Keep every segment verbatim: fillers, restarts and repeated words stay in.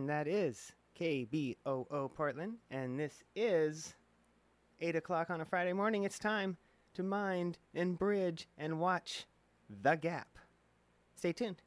and that is K B O O Portland, and this is eight o'clock on a Friday morning. It's time to mind and bridge and watch The Gap. Stay tuned.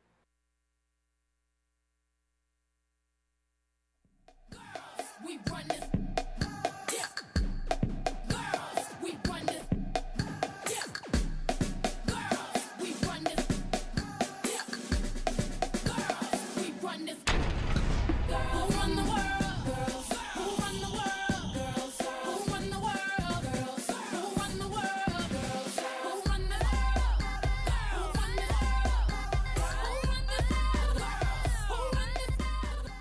Girls, we run this. Yeah. Girls, we run this. Yeah. Girls, we run this. Yeah. Girls, we run this. Who run the world? Girls. Who run the world? Girls. Who run the world? Girls. Who run the world? Girls. Who run the world? Who run the world? Who run the world? Who run this?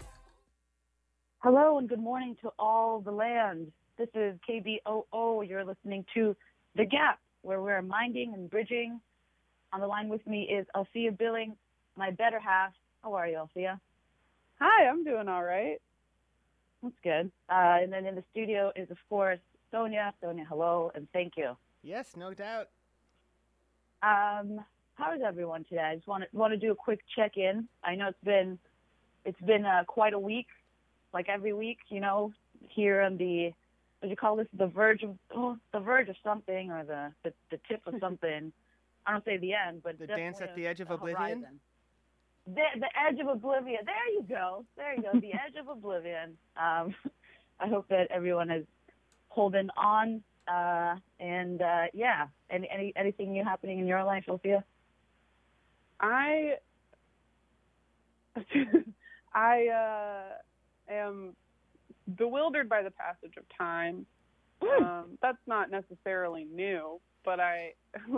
Hello and good morning to all the land. This is K B O O. You're listening to The Gap, where we're minding and bridging. On the line with me is Althea Billing, my better half. How are you, Althea? Hi, I'm doing all right. That's good. Uh, and then in the studio is, of course, Sonia. Sonia, hello, and thank you. Yes, no doubt. Um, how is everyone today? I just want to want to do a quick check-in. I know it's been it's been uh, quite a week, like every week, you know, here on the what do you call this? The verge of oh, the verge of something, or the the, the tip of something. I don't say the end, but The dance definitely at the edge of a oblivion? horizon. The, the edge of oblivion. There you go. There you go. The edge of oblivion. Um, I hope that everyone is holding on. Uh, and uh, yeah, any, any anything new happening in your life, Sophia? I I uh, am bewildered by the passage of time. Mm. Um, that's not necessarily new, but I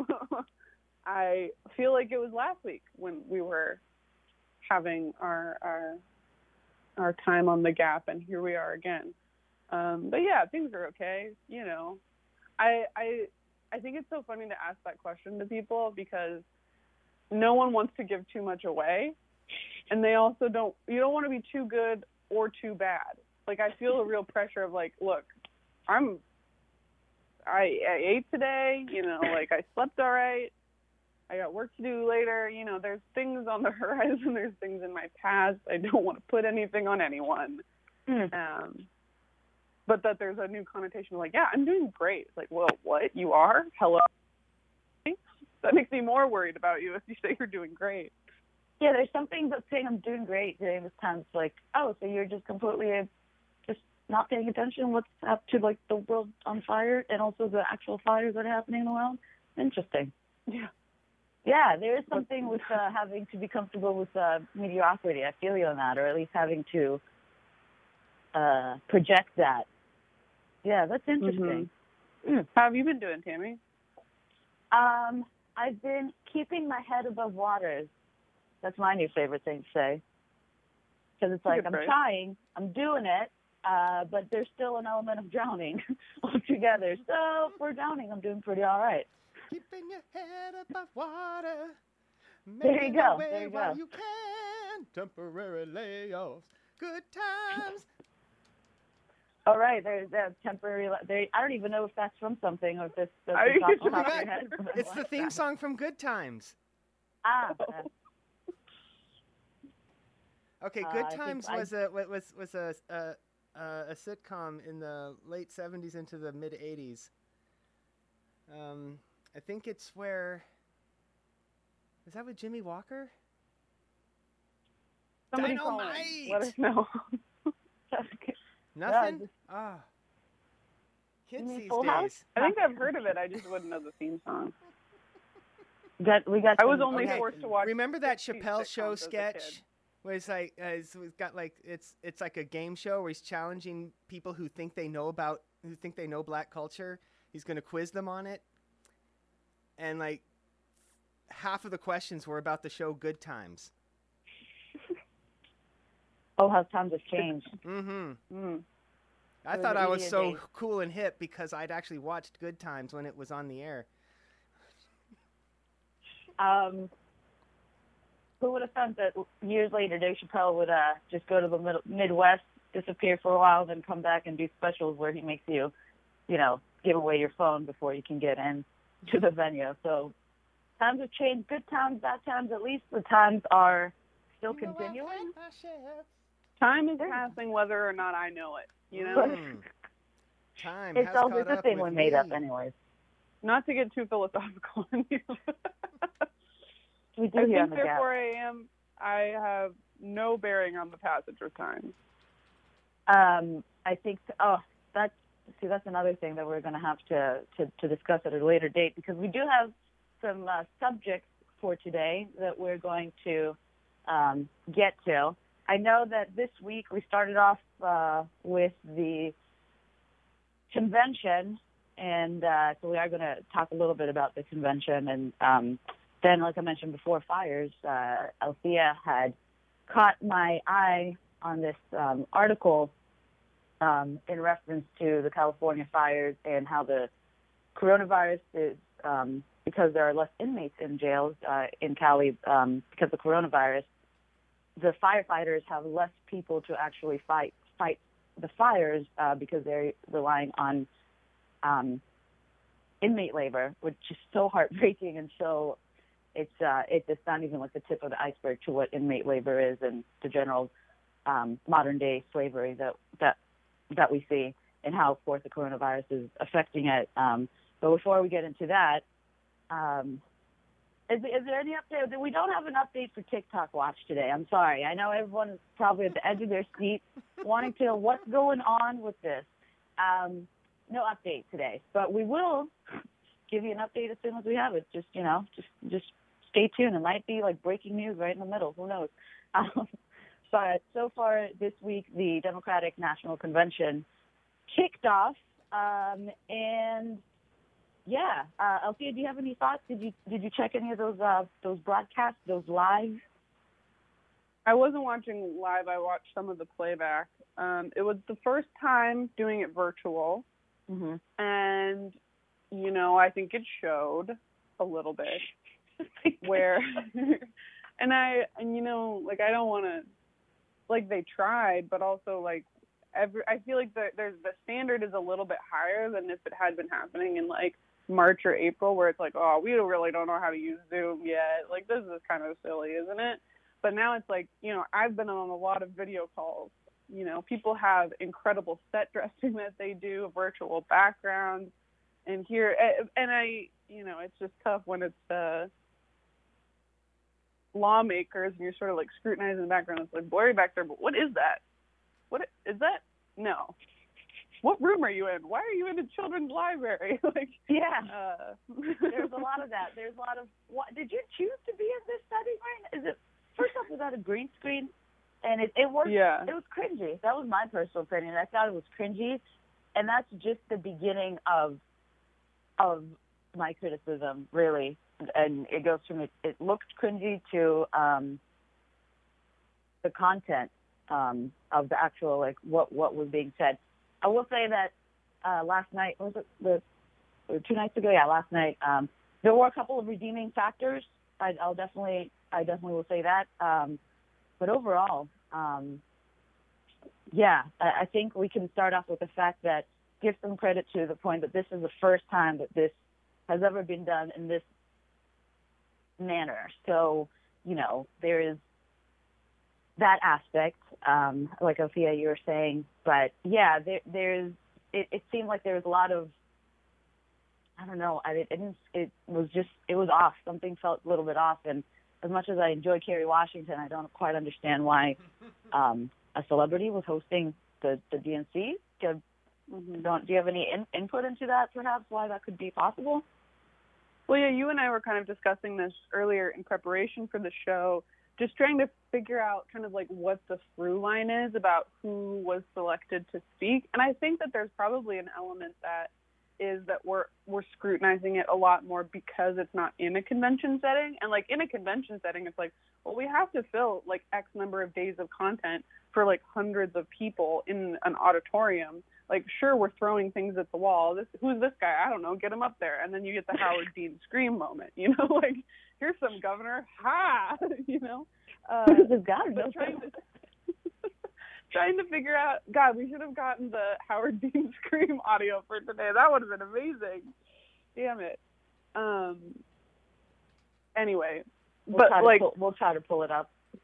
I feel like it was last week when we were having our our our time on the Gap, and here we are again. Um, but yeah, things are okay. You know, I I I think it's so funny to ask that question to people because no one wants to give too much away, and they also don't. You don't want to be too good or too bad. Like I feel a real pressure of like, look, I'm I, I ate today. You know, like I slept all right. I got work to do later. You know, there's things on the horizon. There's things in my past. I don't want to put anything on anyone. Mm. Um, but that there's a new connotation of like, yeah, I'm doing great. It's like, well, what? You are? Hello? That makes me more worried about you if you say you're doing great. Yeah, there's something about saying I'm doing great during this time. It's like, oh, so you're just completely uh, just not paying attention what's up to like the world on fire and also the actual fires that are happening in the world. Interesting. Yeah. Yeah, there is something with uh, having to be comfortable with uh, mediocrity. I feel you on that, or at least having to uh, project that. Yeah, that's interesting. Mm-hmm. Mm. How have you been doing, Tammy? Um, I've been keeping my head above water. That's my new favorite thing to say. Because it's like, Good I'm phrase. trying, I'm doing it, uh, but there's still an element of drowning altogether. So for drowning, I'm doing pretty all right. Keeping your head above water. There you Making go, your way there you while go. you can. Temporary layoffs. Good times. All right, there's a temporary. There, I don't even know if that's from something or if this. That's Are you off the Oh my top of your God. head. It's the theme song from Good Times. Ah, uh, Okay, Uh, Good I think Times I- was a wa- was was a a, a a sitcom in the late seventies into the mid eighties. Um, I think it's where. Is that with Jimmy Walker? Somebody call Dynamite! in. Let us know. Nothing. just- Ah, You kids mean these Full House? days. I think I've heard of it. I just wouldn't know the theme song. got we got. I was some- only Okay. forced to watch. Remember that sixties Chappelle sitcoms Show as a sketch kid. where it's like uh, it's, it's got like it's it's like a game show where he's challenging people who think they know about who think they know black culture. He's going to quiz them on it, and like half of the questions were about the show Good Times. Oh, how times have changed. Mm-hmm. Mm. I It was thought I was easier so days. cool and hip because I'd actually watched Good Times when it was on the air. Um, who would have thought that years later Dave Chappelle would uh, just go to the mid- Midwest, disappear for a while, then come back and do specials where he makes you, you know, give away your phone before you can get in to the venue. So times have changed. Good times, bad times. At least the times are still You know, I've continuing. had my share. Time is passing whether or not I know it, you know? Mm. Time It's has always caught a up thing with we made me. up anyways. Not to get too philosophical on you. We do I here on think the Gap. therefore I am, I have no bearing on the passage of time. Um, I think, oh, that's, see, that's another thing that we're going to have to, to, to discuss at a later date, because we do have some uh, subjects for today that we're going to um, get to. I know that this week we started off uh, with the convention, and uh, so we are going to talk a little bit about the convention. And um, then, like I mentioned before, fires, uh, Althea had caught my eye on this um, article um, in reference to the California fires and how the coronavirus is, um, because there are less inmates in jails uh, in Cali um, because of the coronavirus, the firefighters have less people to actually fight fight the fires uh, because they're relying on um, inmate labor, which is so heartbreaking, and so it's uh, it's not even like the tip of the iceberg to what inmate labor is and the general um, modern day slavery that that that we see, and how, of course, the coronavirus is affecting it. Um, but before we get into that, um, is, is there any update? We don't have an update for TikTok Watch today. I'm sorry. I know everyone is probably at the edge of their seat wanting to know what's going on with this. Um, no update today, but we will give you an update as soon as we have it. Just, you know, just just stay tuned. It might be like breaking news right in the middle. Who knows? Um, but so far this week, the Democratic National Convention kicked off, um, and yeah, uh, Althea, do you have any thoughts? Did you did you check any of those uh, those broadcasts, those live? I wasn't watching live. I watched some of the playback. Um, it was the first time doing it virtual, Mm-hmm. and you know, I think it showed a little bit where, and I and you know, like I don't want to, like they tried, but also like every I feel like the there's the standard is a little bit higher than if it had been happening in like March or April, where it's like, oh, we really don't know how to use Zoom yet. Like, this is kind of silly, isn't it? But now it's like, you know, I've been on a lot of video calls. You know, people have incredible set dressing that they do, virtual backgrounds. And here, and I, you know, it's just tough when it's uh, lawmakers and you're sort of like scrutinizing the background. It's like blurry back there, but what is that? What is that? No. What room are you in? Why are you in a children's library? like, yeah, uh, there's a lot of that. There's a lot of. What did you choose to be in this setting, Ryan? Is it first off, was that a green screen? And it it was yeah. it was cringy. That was my personal opinion. I thought it was cringy, and that's just the beginning of of my criticism, really. And it goes from it, it looked cringy to um, the content um, of the actual like what what was being said. I will say that uh, last night, was it the or two nights ago? Yeah, last night. Um, there were a couple of redeeming factors. I, I'll definitely, I definitely will say that. Um, but overall, um, yeah, I, I think we can start off with the fact that give some credit to the point that this is the first time that this has ever been done in this manner. So, you know, there is that aspect, um, like Althea, you were saying, but yeah, there, there's, it, it seemed like there was a lot of, I don't know, I, it, didn't, it was just, it was off. Something felt a little bit off, and as much as I enjoy Kerry Washington, I don't quite understand why um, a celebrity was hosting the, the D N C. Do you, mm-hmm. don't, do you have any in, input into that, perhaps, why that could be possible? Well, yeah, you and I were kind of discussing this earlier in preparation for the show, just trying to figure out kind of like what the through line is about who was selected to speak. And I think that there's probably an element that is that we're we're scrutinizing it a lot more because it's not in a convention setting. And like in a convention setting, it's like, well, we have to fill like X number of days of content for like hundreds of people in an auditorium. Like, sure, we're throwing things at the wall. This, who's this guy? I don't know. Get him up there. And then you get the Howard Dean scream moment, you know, like, here's some governor. Ha! you know? Uh, This guy, but trying to, trying to figure out, God, we should have gotten the Howard Dean scream audio for today. That would have been amazing. Damn it. Um. Anyway, we'll but try like, to pull, we'll try to pull it up.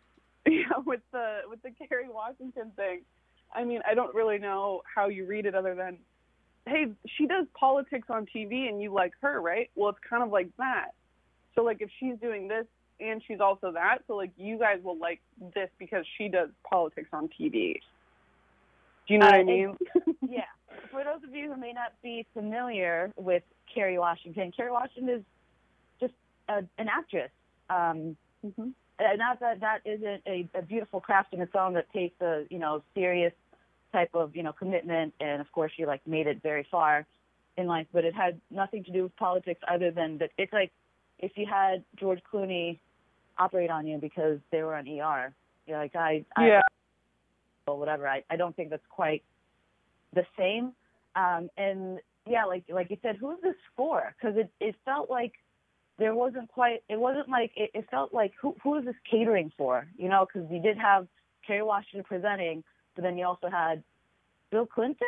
yeah, with the with the Kerry Washington thing, I mean, I don't really know how you read it other than, hey, she does politics on T V and you like her, right? Well, it's kind of like that. So, like, if she's doing this and she's also that, so, like, you guys will like this because she does politics on T V. Do you know Uh, what I mean? Yeah. For those of you who may not be familiar with Kerry Washington, Kerry Washington is just a, an actress. Um, mm-hmm. Uh, not that that isn't a, a beautiful craft in its own that takes a, you know, serious type of, you know, commitment. And, of course, she, like, made it very far in life. But it had nothing to do with politics other than that it's like if you had George Clooney operate on you because they were on E R. You're like, I, yeah. I or whatever. I, I don't think that's quite the same. Um, and, yeah, like like you said, who is this for? Because it, it felt like there wasn't quite, it wasn't like, it, it felt like, who who is this catering for? You know, because you did have Kerry Washington presenting, but then you also had Bill Clinton.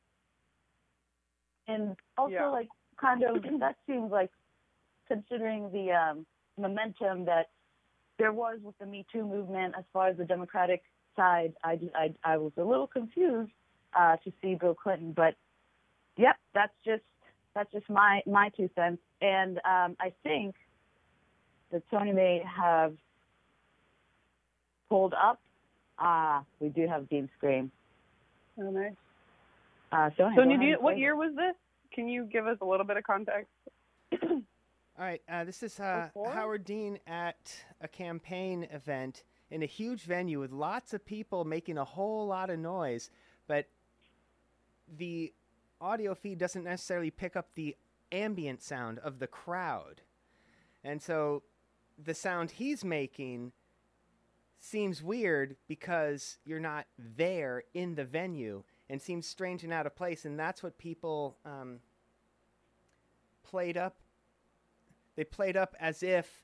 And also, Yeah. like, kind of, that seems like, considering the um, momentum that there was with the Me Too movement as far as the Democratic side, I, I, I was a little confused uh, to see Bill Clinton. But, yep, that's just that's just my, my two cents. And um, I think that Tony may have pulled up. Ah, we do have Dean Scream. Oh, nice. Uh, so Sonia, do you, what year was this? Can you give us a little bit of context? All right, uh, this is uh, Before? Howard Dean at a campaign event in a huge venue with lots of people making a whole lot of noise, but the audio feed doesn't necessarily pick up the ambient sound of the crowd. And so the sound he's making seems weird because you're not there in the venue and seems strange and out of place, and that's what people um, played up. They played up as if,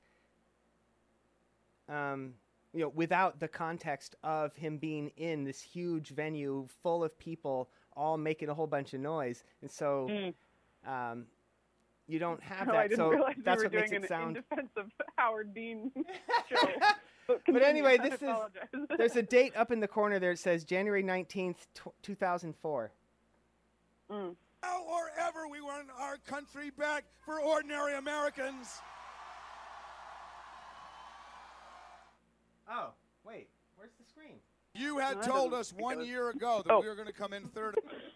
um, you know, without the context of him being in this huge venue full of people all making a whole bunch of noise. And so Mm. um, you don't have Oh, that. I didn't so realize that's we what were makes doing it an sound. in defense of Howard Dean show. But continue, anyway, I this is apologize. there's a date up in the corner there. It says January nineteenth, two thousand four. Mm. Now or ever, we want our country back for ordinary Americans. Oh, wait, where's the screen? You had No, that told doesn't us make one sense. year ago that Oh. we were going to come in third.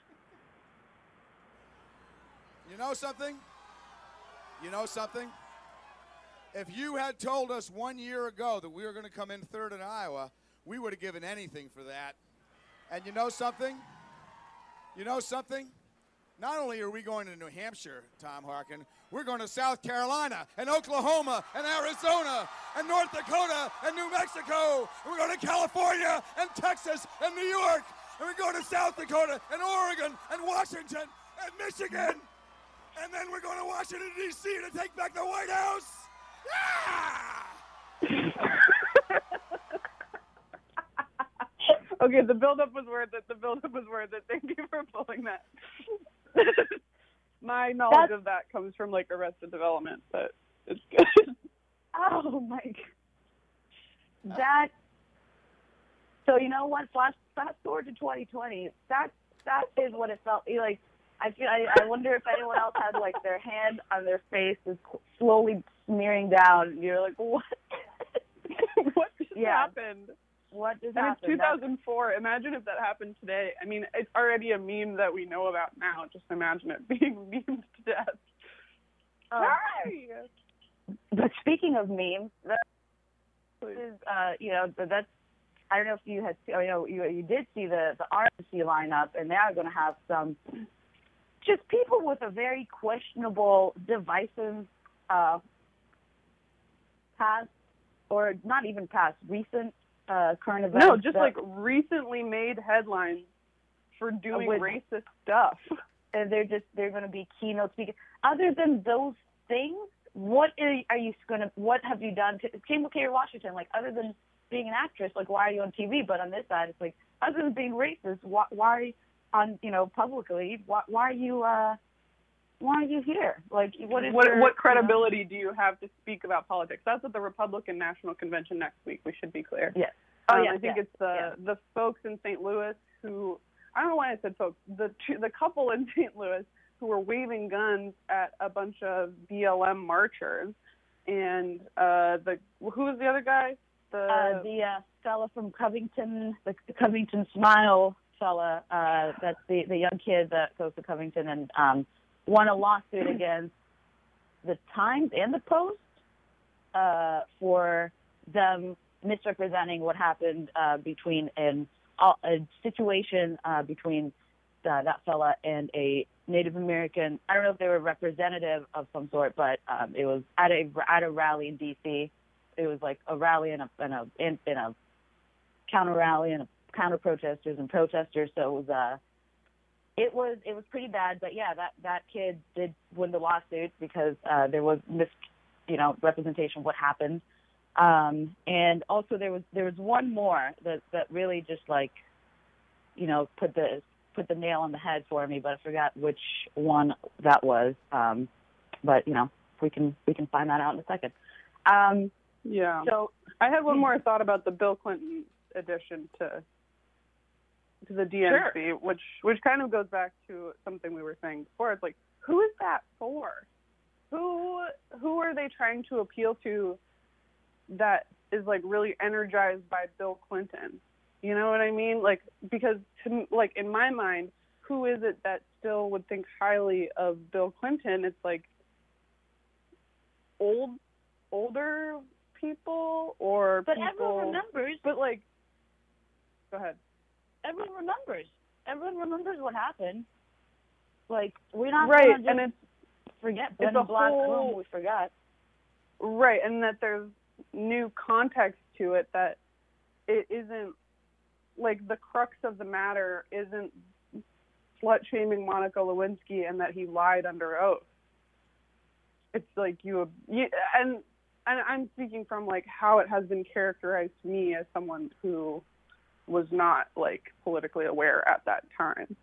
You know something? You know something? If you had told us one year ago that we were going to come in third in Iowa, we would have given anything for that. And you know something? You know something? Not only are we going to New Hampshire, Tom Harkin, we're going to South Carolina and Oklahoma and Arizona and North Dakota and New Mexico. And we're going to California and Texas and New York. And we're going to South Dakota and Oregon and Washington and Michigan. And then we're going to Washington, D C to take back the White House. Yeah! Okay, the build-up was worth it. The build-up was worth it. Thank you for pulling that. My knowledge That's- of that comes from, like, Arrested Development, but it's good. Oh, my God. That, so you know what, flash, fast forward to twenty twenty, that, that is what it felt like. I feel, I, I wonder if anyone else had, like, their hand on their face is slowly smearing down. You're like, what? What just Yeah. happened? What just And it's happened? two thousand four. Imagine if that happened today. I mean, it's already a meme that we know about now. Just imagine it being memed to death. Um, Hi! But speaking of memes, that is, uh, you know, that's, I don't know if you had, you know, you, you did see the, the R N C lineup, and they are going to have some, just people with a very questionable, divisive uh, past, or not even past, recent uh, current events. No, just that- like recently made headlines for doing with- racist stuff. and they're just, they're going to be keynote speakers. Other than those things, what are, are you going to, what have you done to, same with Kerry Washington, like, other than being an actress, like, why are you on T V? But on this side, it's like, other than being racist, why, why on, you know, publicly, why, why are you, uh, why are you here? Like, what is What your, what credibility do you have to speak about politics? That's at the Republican National Convention next week. We should be clear. You know? Oh, Um, yeah, I think yeah, it's the yeah. the folks in Saint Louis who, I don't know why I said folks, the two, the couple in Saint Louis who were waving guns at a bunch of B L M marchers, and uh, the who was the other guy? The Uh, the uh, fella from Covington, the, the Covington Smile fella, uh, that's the, the young kid that goes to Covington and um, won a lawsuit against the Times and the Post uh, for them misrepresenting what happened uh, between an, a situation uh, between uh, that fella and a Native American. I don't know if they were representative of some sort, but um, it was at a at a rally in D C. It was like a rally and a and a in, in a counter rally and a counter protesters and protesters. So it was uh it was it was pretty bad. But yeah, that that kid did win the lawsuit because uh, there was mis you know representation of what happened. Um, and also there was there was one more that that really just like you know put the put the nail on the head for me, but I forgot which one that was. Um, but you know we can we can find that out in a second. Um, yeah. so I had one more thought about the Bill Clinton addition to to the D N C, Sure. which which kind of goes back to something we were saying before. It's like, who is that for? Who who are they trying to appeal to that is like really energized by Bill Clinton? You know what I mean? Like, because to, like in my mind, who is it that still would think highly of Bill Clinton? It's like old older people or But people. everyone remembers. But like, go ahead. Everyone remembers. Everyone remembers what happened. Like we're not Right, gonna just and it's forget it's Glenn a Black whole- whom we forgot. right, and that there's new context to it, that it isn't like the crux of the matter isn't slut shaming Monica Lewinsky and that he lied under oath. It's like you, you and and I'm speaking from like how it has been characterized to me as someone who was not like politically aware at that time.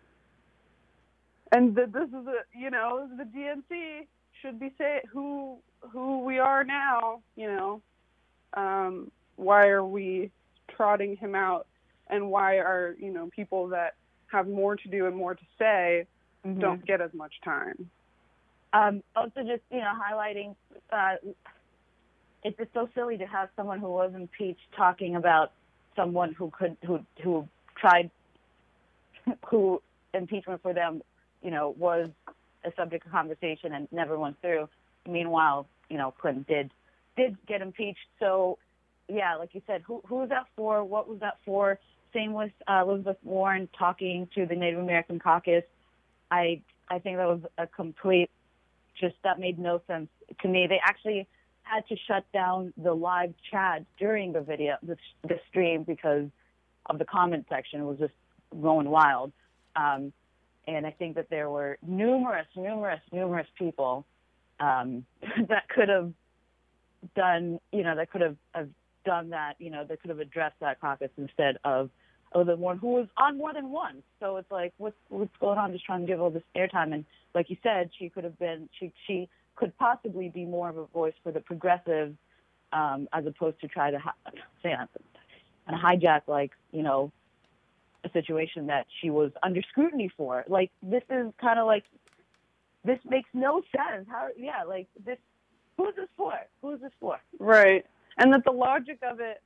And that this is a, you know, the D N C should be say who who we are now. You know, um, why are we trotting him out, and why are you know people that have more to do and more to say Mm-hmm. don't get as much time? Um, also, just you know, highlighting. Uh, it's just so silly to have someone who was impeached talking about someone who could who who tried who impeachment for them, you know, was a subject of conversation and never went through. Meanwhile, you know, Clinton did did get impeached. So, yeah, like you said, who who was that for? What was that for? Same with uh, Elizabeth Warren talking to the Native American caucus. I I think that was a complete, just that made no sense to me. They actually had to shut down the live chat during the video, the, the stream, because of the comment section. It was just going wild. Um, and I think that there were numerous, numerous, numerous people um, that could have done, you know, that could have, have done that, you know, that could have addressed that caucus instead of Elizabeth Warren, who was on more than one. So it's like, what's what's going on? Just trying to give all this airtime. And like you said, she could have been, she she could possibly be more of a voice for the progressives, um, as opposed to try to hi- say and hijack, like, you know, a situation that she was under scrutiny for. Like, this is kind of like, this makes no sense. How? Yeah, like this. Who is this for? Who is this for? Right, and that the logic of it.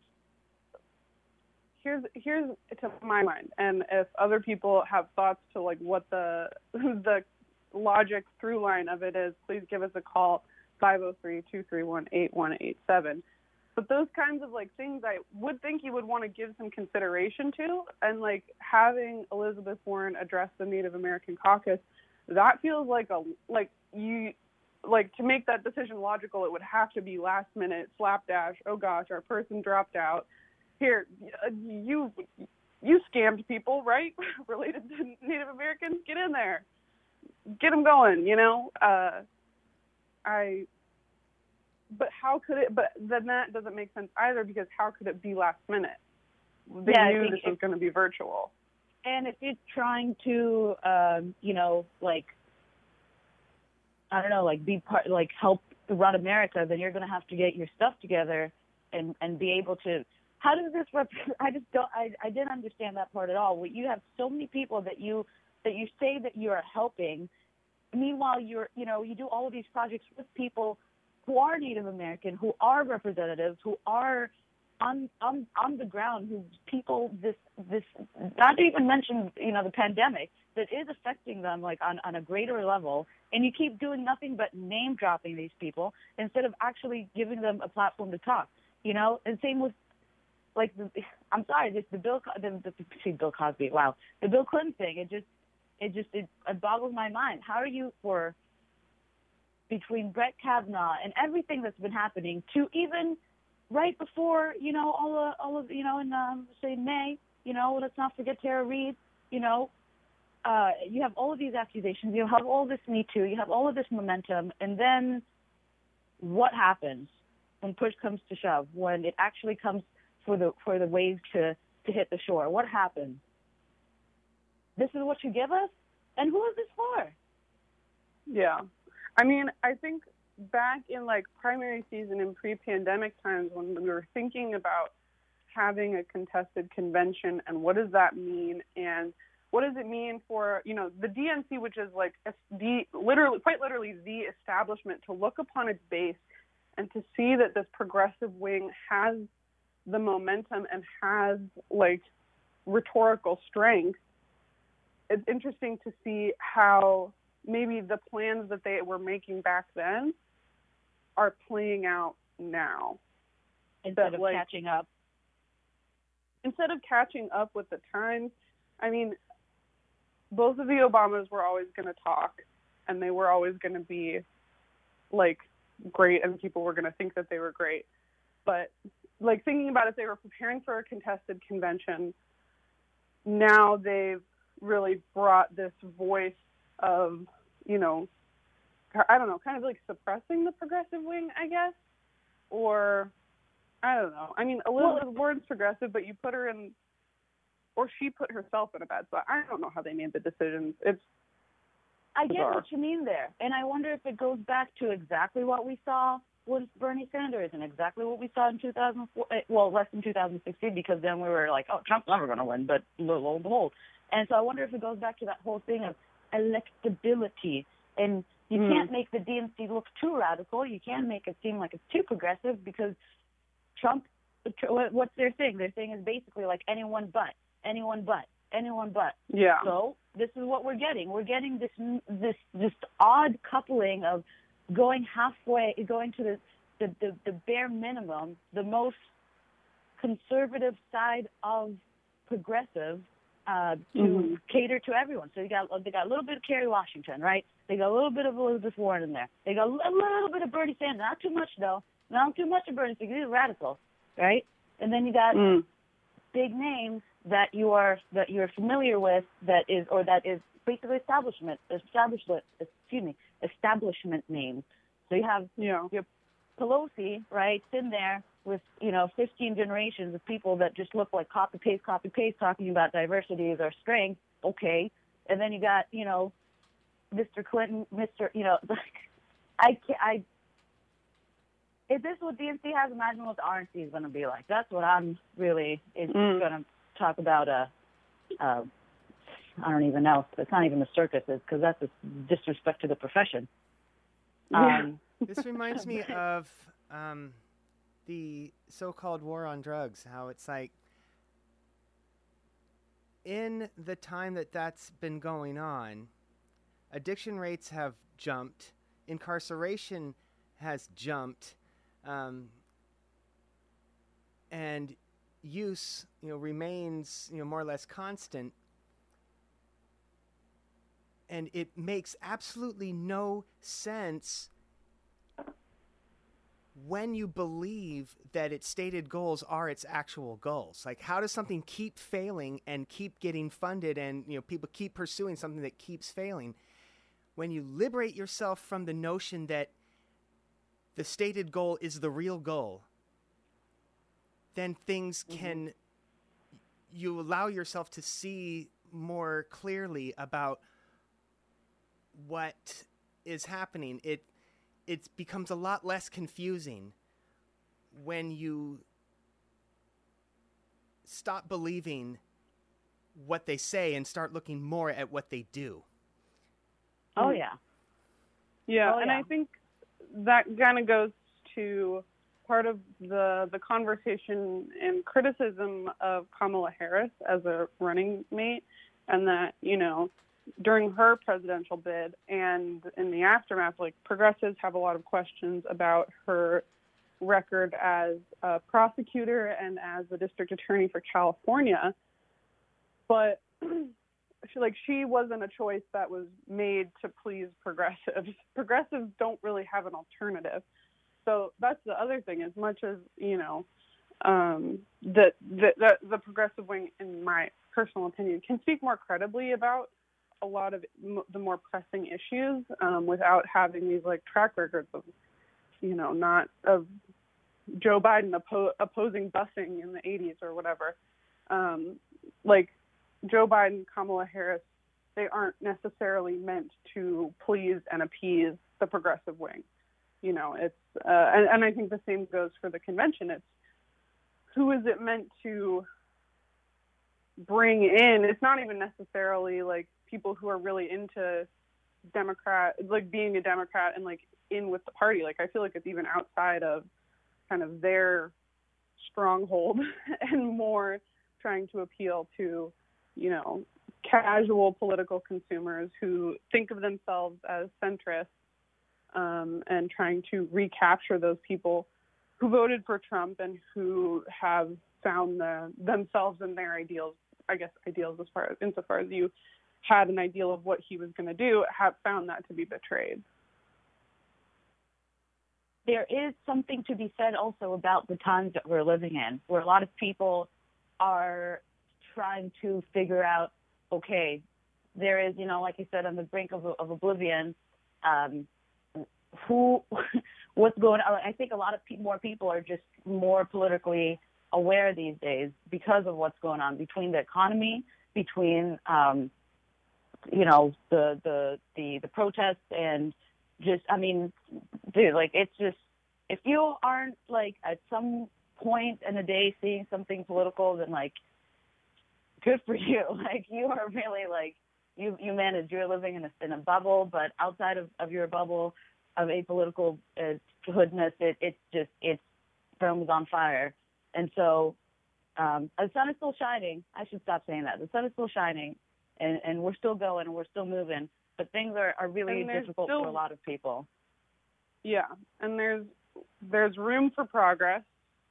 Here's here's to my mind, and if other people have thoughts to like what the the logic through line of it is, please give us a call, five oh three, two three one, eight one eight seven. But those kinds of like things I would think you would want to give some consideration to, and like having Elizabeth Warren address the Native American caucus, that feels like a like you like to make that decision logical, it would have to be last minute slapdash. Oh gosh, our person dropped out. Here, you you scammed people, right? Related to Native Americans, get in there, get them going. You know, uh, I. But how could it? But then that doesn't make sense either, because how could it be last minute? They Yeah, I knew think this was if- going to be virtual. And if you're trying to, um, you know, like, I don't know, like be part, like help run America, then you're going to have to get your stuff together and, and be able to how does this rep- I just don't I, I didn't understand that part at all. Well, you have so many people that you that you say that you are helping. Meanwhile, you're you know you do all of these projects with people who are Native American, who are representatives, who are on on on the ground, who people this this not to even mention you know the pandemic that is affecting them like on, on a greater level, and you keep doing nothing but name dropping these people instead of actually giving them a platform to talk. You know, and same with like the, I'm sorry, this the Bill the, the, the Bill Cosby, wow, the Bill Clinton thing. It just it just it, it boggles my mind. How are you for between Brett Kavanaugh and everything that's been happening to even right before, you know, all of, all of you know, in, um, say, May, you know, let's not forget Tara Reid, you know, uh, you have all of these accusations, you have all this Me Too, you have all of this momentum, and then what happens when push comes to shove, when it actually comes for the for the wave to, to hit the shore? What happens? This is what you give us? And who is this for? Yeah. I mean, I think back in like primary season and pre-pandemic times when we were thinking about having a contested convention and what does that mean and what does it mean for, you know, the D N C, which is like a, the literally, quite literally the establishment, to look upon its base and to see that this progressive wing has the momentum and has like rhetorical strength. It's interesting to see how maybe the plans that they were making back then are playing out now. Instead But, of like, catching up. Instead of catching up with the times, I mean, both of the Obamas were always going to talk, and they were always going to be, like, great, and people were going to think that they were great. But, like, thinking about it, they were preparing for a contested convention. Now they've really brought this voice of, you know, I don't know, kind of like suppressing the progressive wing, I guess, or I don't know. I mean, Elizabeth well, Warren's progressive, but you put her in, or she put herself in a bad spot. I don't know how they made the decisions. It's I bizarre. get what you mean there, and I wonder if it goes back to exactly what we saw with Bernie Sanders and exactly what we saw in two thousand four, well, less than two thousand sixteen, because then we were like, oh, Trump's never going to win, but lo and behold. And so I wonder if it goes back to that whole thing of electability. And you mm. can't make the D N C look too radical. You can't make it seem like it's too progressive, because Trump, what's their thing? Their thing is basically like anyone but, anyone but, anyone but. Yeah. So this is what we're getting. We're getting this this this odd coupling of going halfway, going to the the, the, the bare minimum, the most conservative side of progressive, Uh, to mm-hmm. cater to everyone. So you got they got a little bit of Kerry Washington, right? They got a little bit of Elizabeth Warren in there. They got a little bit of Bernie Sanders. Not too much though. Not too much of Bernie Sanders. He's radical, right? And then you got mm. big names that you are that you're familiar with. That is or that is basically establishment establishment. Excuse me, establishment names. So you have yeah. your Pelosi, right, in there with, you know, fifteen generations of people that just look like copy paste, copy paste, talking about diversity as our strength. Okay, and then you got, you know, Mister Clinton, Mister You know, I can't, I. If this is what D N C has, imagine what the R N C is going to be like. That's what I'm really is mm. going to talk about. A, uh, I don't even know. It's not even a circus, because that's a disrespect to the profession. Yeah. Um, this reminds me of. Um, the so-called war on drugs, how it's like in the time that that's been going on, addiction rates have jumped, incarceration has jumped, um, and use, you know, remains, you know, more or less constant. And it makes absolutely no sense when you believe that its stated goals are its actual goals. Like, how does something keep failing and keep getting funded, and, you know, people keep pursuing something that keeps failing? When you liberate yourself from the notion that the stated goal is the real goal, then things mm-hmm. can, you allow yourself to see more clearly about what is happening. It it becomes a lot less confusing when you stop believing what they say and start looking more at what they do. Oh yeah. Yeah, Oh, and yeah. I think that kind of goes to part of the the conversation and criticism of Kamala Harris as a running mate, and that, you know, during her presidential bid and in the aftermath, like, progressives have a lot of questions about her record as a prosecutor and as the district attorney for California. But she, like, she wasn't a choice that was made to please progressives. Progressives don't really have an alternative. So that's the other thing. As much as, you know, um, the, the the the progressive wing, in my personal opinion, can speak more credibly about a lot of m- the more pressing issues um, without having these, like, track records of, you know, not of Joe Biden oppo- opposing busing in the eighties or whatever. Um, like, Joe Biden, Kamala Harris, they aren't necessarily meant to please and appease the progressive wing. You know, it's, uh, and, and I think the same goes for the convention. It's, who is it meant to bring in? It's not even necessarily, like, people who are really into Democrat, like, being a Democrat and, like, in with the party. Like, I feel like it's even outside of kind of their stronghold and more trying to appeal to, you know, casual political consumers who think of themselves as centrists, um, and trying to recapture those people who voted for Trump and who have found the, themselves and their ideals, I guess ideals as far as, insofar as you had an ideal of what he was going to do, have found that to be betrayed. There is something to be said also about the times that we're living in, where a lot of people are trying to figure out, okay, there is, you know, like you said, on the brink of, of oblivion, um, who, what's going on. I think a lot of pe- more people are just more politically aware these days because of what's going on between the economy, between, um, you know, the, the, the, the protests and just, I mean, dude, like, it's just, if you aren't, like, at some point in the day seeing something political, then, like, good for you. Like, you are really, like, you, you manage, you're living in a, in a bubble, but outside of, of your bubble of apolitical uh, hoodness, it, it's just, it's, Rome's on fire. And so, um, the sun is still shining. I should stop saying that. The sun is still shining, and, and we're still going, and we're still moving, but things are, are really And there's difficult still- for a lot of people. Yeah, and there's there's room for progress.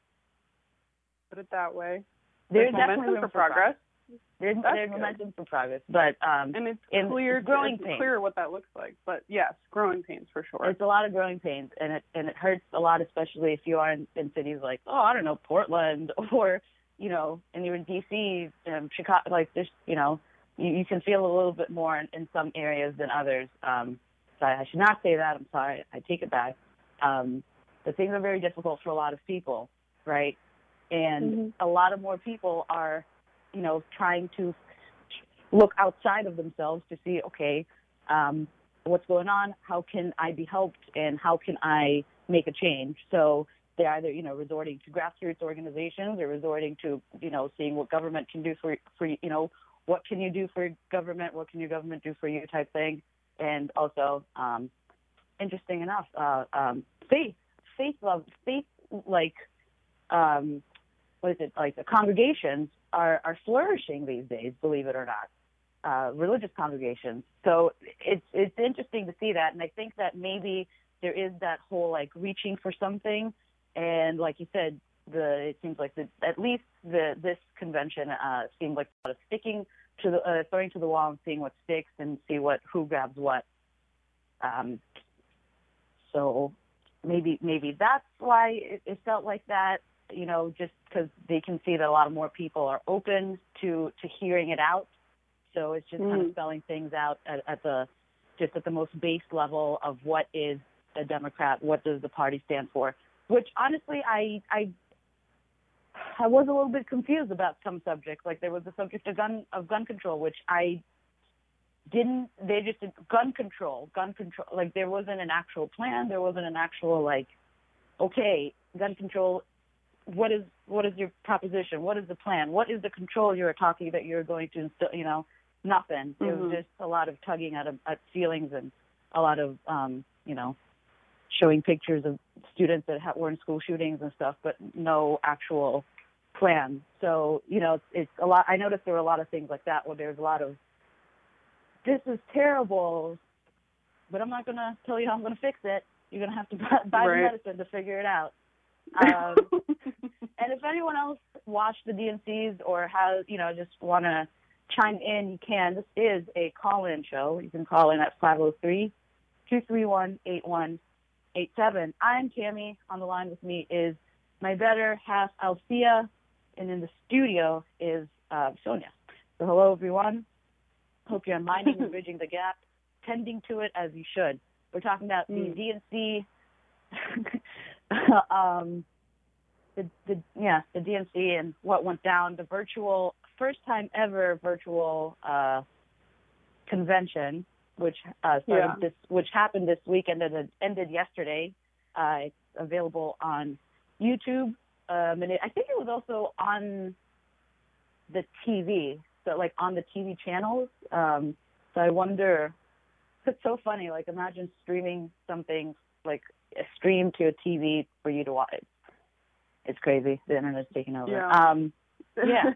Put it that way. There's, There's definitely momentum room for progress, There's, That's there's good. momentum for progress, but um, and it's in- clear it's growing it's pains. clear what that looks like. But yes, growing pains for sure. It's a lot of growing pains, and it and it hurts a lot, especially if you are in, in cities like, oh, I don't know, Portland, or, you know, and you're in D C, um, Chicago. Like, this, you know, you, you can feel a little bit more in, in some areas than others. Um, so I, I should not say that. I'm sorry. I take it back. Um, but things are very difficult for a lot of people, right? And Mm-hmm. a lot of more people are, you know, trying to look outside of themselves to see, okay, um, what's going on? How can I be helped? And how can I make a change? So they're either, you know, resorting to grassroots organizations or resorting to, you know, seeing what government can do for, for you know, what can you do for government? What can your government do for you type thing? And also, um, interesting enough, uh, um, faith, faith love, faith, like, um, what is it, like the congregations are, are flourishing these days, believe it or not, uh, religious congregations. So it's, it's interesting to see that. And I think that maybe there is that whole, like, reaching for something. And like you said, the, it seems like the, at least the, this convention, uh, seemed like a lot of sticking to the, uh, throwing to the wall and seeing what sticks and see what, who grabs what. Um, so maybe, maybe that's why it, it felt like that. You know, just because they can see that a lot of more people are open to, to hearing it out. So it's just mm. kind of spelling things out at, at the, just at the most base level of what is a Democrat, what does the party stand for, which honestly, I, I, I was a little bit confused about some subjects. Like there was the subject of gun, of gun control, which I didn't, they just did gun control, gun control. Like there wasn't an actual plan. There wasn't an actual, like, okay, gun control what is what is your proposition? What is the plan? What is the control you're talking that you're going to instill? You know, nothing. Mm-hmm. It was just a lot of tugging at, at feelings and a lot of, um, you know, showing pictures of students that ha- were in school shootings and stuff, but no actual plan. So, you know, it's, it's a lot. I noticed there were a lot of things like that where there's a lot of, this is terrible, but I'm not going to tell you how I'm going to fix it. You're going to have to buy, buy right. the medicine to figure it out. Um, and if anyone else watched the D N Cs or has, you know, just want to chime in, you can. This is a call-in show. You can call in at five oh three, two three one, eight one eight seven. I'm Tammy. On the line with me is my better half, Althea, and in the studio is uh, Sonia. So hello, everyone. Hope you're minding and bridging the gap, tending to it as you should. We're talking about mm. the D N C, um, the, the yeah, the D N C and what went down, the virtual, first time ever virtual uh, convention, which uh, started yeah. this, which happened this weekend and it ended yesterday. Uh, it's available on YouTube. Um, and it, I think it was also on the T V, so like on the T V channels. Um, so I wonder. It's so funny. Like, imagine streaming something like a stream to a T V for you to watch. It's crazy. The internet's taking over. Yeah. Um, yeah.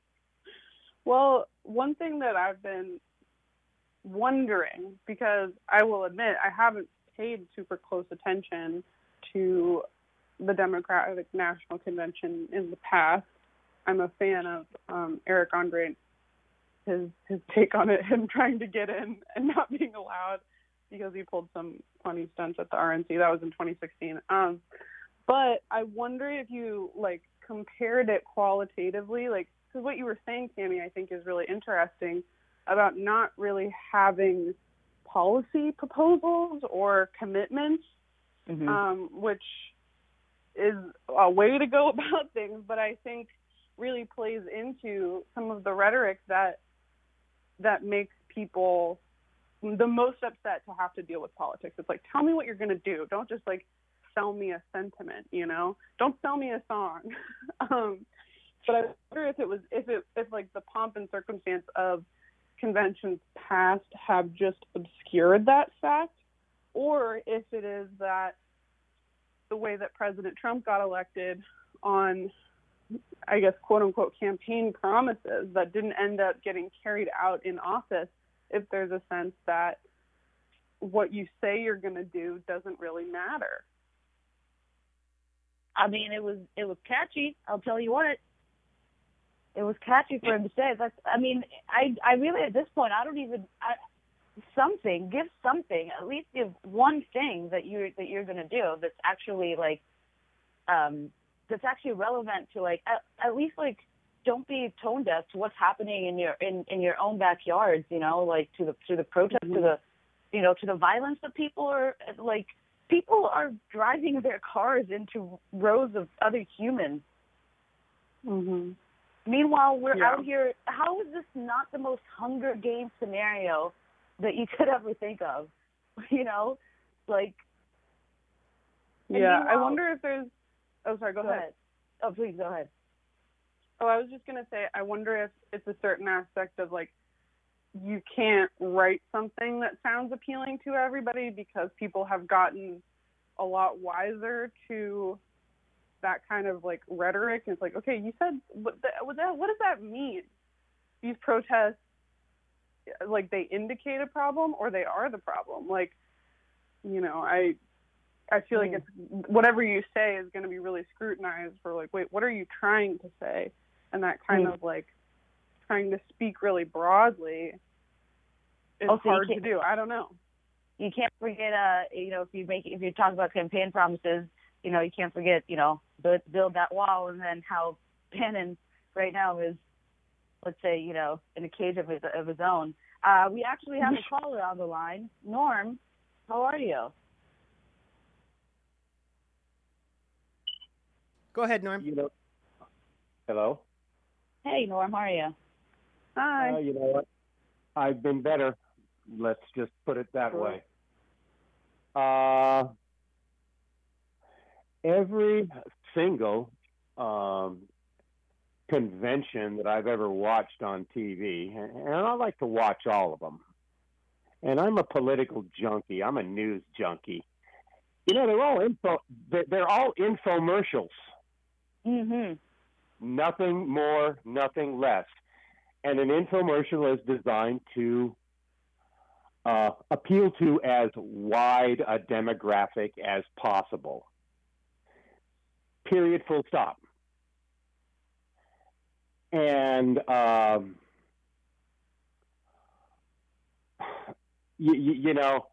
Well, one thing that I've been wondering, because I will admit I haven't paid super close attention to the Democratic National Convention in the past. I'm a fan of um, Eric Andre. His his take on it, him trying to get in and not being allowed because he pulled some funny stunts at the R N C. That was in twenty sixteen. Um, but I wonder if you, like, compared it qualitatively, like, because what you were saying, Tammy, I think is really interesting about not really having policy proposals or commitments, mm-hmm. um, which is a way to go about things, but I think really plays into some of the rhetoric that that makes people the most upset to have to deal with politics. It's like, tell me what you're going to do. Don't just, like, sell me a sentiment, you know? Don't sell me a song. um, but I wonder if it was, if it, if like the pomp and circumstance of conventions past have just obscured that fact, or if it is that the way that President Trump got elected on, I guess, quote unquote, campaign promises that didn't end up getting carried out in office, if there's a sense that what you say you're going to do doesn't really matter. I mean, it was it was catchy. I'll tell you what. It was catchy for him to say. That's. I mean, I I really at this point I don't even I, something give something at least give one thing that you that you're going to do that's actually like um. that's actually relevant to, like, at, at least, like, don't be tone deaf to what's happening in your in, in your own backyards, you know, like to the to the protests, mm-hmm. to the, you know, to the violence that people are, like, people are driving their cars into rows of other humans. Mm-hmm. Meanwhile, we're yeah. out here. How is this not the most Hunger Games scenario that you could ever think of? You know, like. Yeah, I wonder if there's. Oh, sorry, go, go ahead. ahead. Oh, please, go ahead. Oh, I was just going to say, I wonder if it's a certain aspect of, like, you can't write something that sounds appealing to everybody because people have gotten a lot wiser to that kind of, like, rhetoric. And it's like, okay, you said, what, the, what, that, what does that mean? These protests, like, they indicate a problem or they are the problem? Like, you know, I... I feel like it's whatever you say is going to be really scrutinized for, like, wait, what are you trying to say? And that kind mm. of, like, trying to speak really broadly is also, hard to do. I don't know. You can't forget, uh, you know, if you make if you talk about campaign promises, you know, you can't forget, you know, build, build that wall, and then how Bannon right now is, let's say, you know, in a cage of his of his own. Uh, we actually have a caller on the line. Norm, how are you? Go ahead, Norm. You know, hello. Hey, Norm, how are you? Hi. Uh, you know what? I've been better. Let's just put it that way. Uh, every single um, convention that I've ever watched on T V, and, and I like to watch all of them. And I'm a political junkie. I'm a news junkie. You know, they're all info. They're, they're all infomercials. Mm-hmm. Nothing more, nothing less. And an infomercial is designed to uh, appeal to as wide a demographic as possible. Period, full stop. And um, you, you, you know,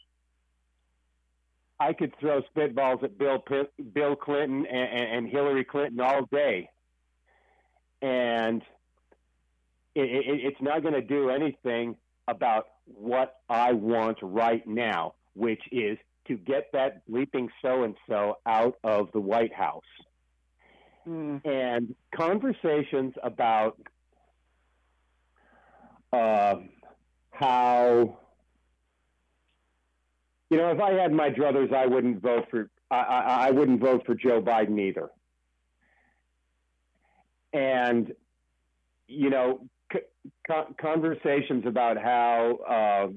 I could throw spitballs at Bill Bill Clinton and, and Hillary Clinton all day, and it, it, it's not going to do anything about what I want right now, which is to get that bleeping so-and-so out of the White House. Mm. And conversations about uh, how, you know, if I had my druthers, I wouldn't vote for, I, I, I wouldn't vote for Joe Biden either. And, you know, c- conversations about how, uh,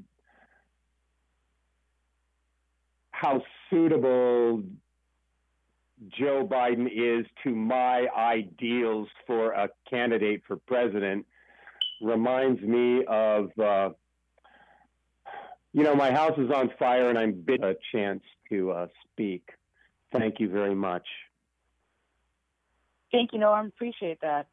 how suitable Joe Biden is to my ideals for a candidate for president reminds me of, uh, you know, my house is on fire and I'm bid a chance to uh, speak. Thank you very much. Thank you, Norm. Appreciate that.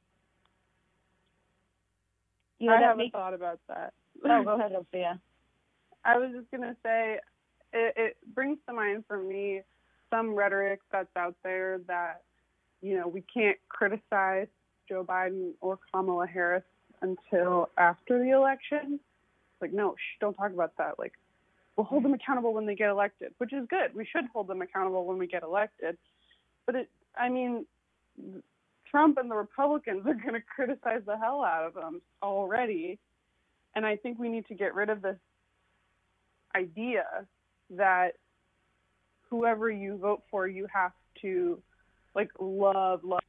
You know, I haven't makes... thought about that. Oh, go ahead, Sophia. I was just going to say, it, it brings to mind for me some rhetoric that's out there that, you know, we can't criticize Joe Biden or Kamala Harris until after the election. Like, no, shh, don't talk about that. Like, we'll hold them accountable when they get elected, which is good. We should hold them accountable when we get elected. But, it, I mean, Trump and the Republicans are going to criticize the hell out of them already. And I think we need to get rid of this idea that whoever you vote for, you have to, like, love, love.